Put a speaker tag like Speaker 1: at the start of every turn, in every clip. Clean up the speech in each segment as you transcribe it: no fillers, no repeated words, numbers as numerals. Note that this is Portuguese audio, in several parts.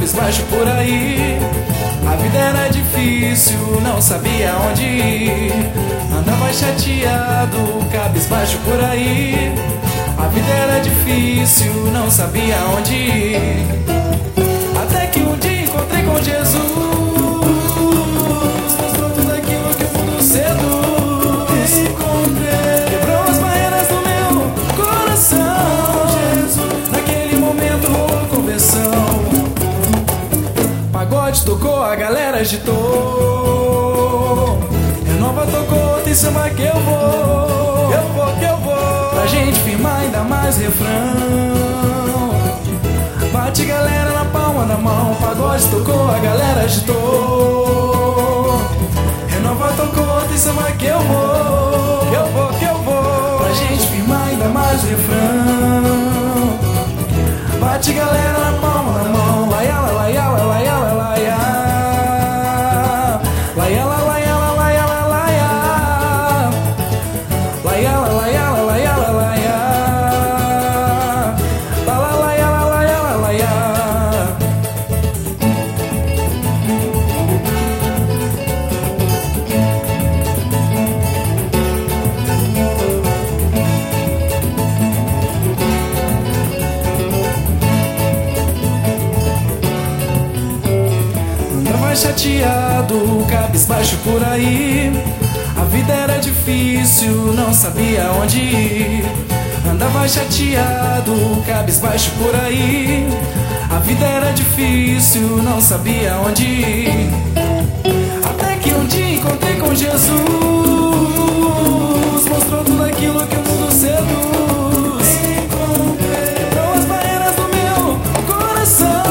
Speaker 1: cabisbaixo por aí. A vida era difícil, não sabia onde ir. Andava chateado, cabisbaixo por aí. A vida era difícil, não sabia onde ir. Até que um dia encontrei com Jesus. Mostrou tudo aquilo que o mundo seduz. Encontrei, quebrou as barreiras do meu coração. Jesus, naquele momento rolou conversão. Pagode tocou, a galera agitou. Renova tocou, tem samba que eu vou. Eu vou, que eu vou. Pra gente firmar ainda mais refrão. Bate galera na palma da mão. Pagode tocou, a galera agitou. Renova tocou, tem samba que eu vou. Que eu vou, que eu vou. Pra gente firmar ainda mais refrão. Bate galera na palma da mão. Laiala, laiala, laiala, laia. Laiala, laiala, laiala, laia. Laiala, laiala, laiala, laia. Lala, laiala, laiala, laia. Chateado, cabisbaixo por aí. A vida era difícil, não sabia onde ir. Andava chateado, cabisbaixo por aí. A vida era difícil, não sabia onde ir. Até que um dia encontrei com Jesus. Mostrou tudo aquilo que o mundo seduz. Quebrou as barreiras do meu coração.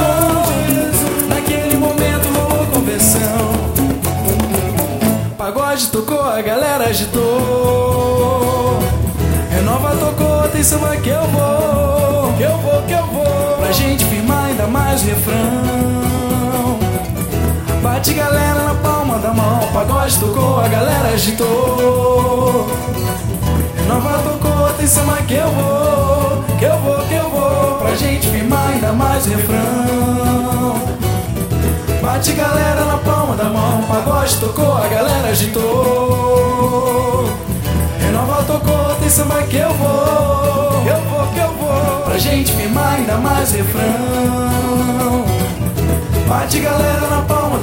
Speaker 1: Pagode tocou, a galera agitou. Renova tocou, tem samba que eu vou. Que eu vou, que eu vou. Pra gente firmar ainda mais refrão. Bate galera na palma da mão. Pagode tocou, a galera agitou. Renova tocou, tem samba que eu vou. Que eu vou, que eu vou. Pra gente firmar ainda mais refrão. Bate galera na palma da mão. Pagode tocou, a galera agitou. Renova tocou, tem samba que eu vou. Eu vou, que eu vou. Pra gente firmar ainda mais refrão. Bate galera na palma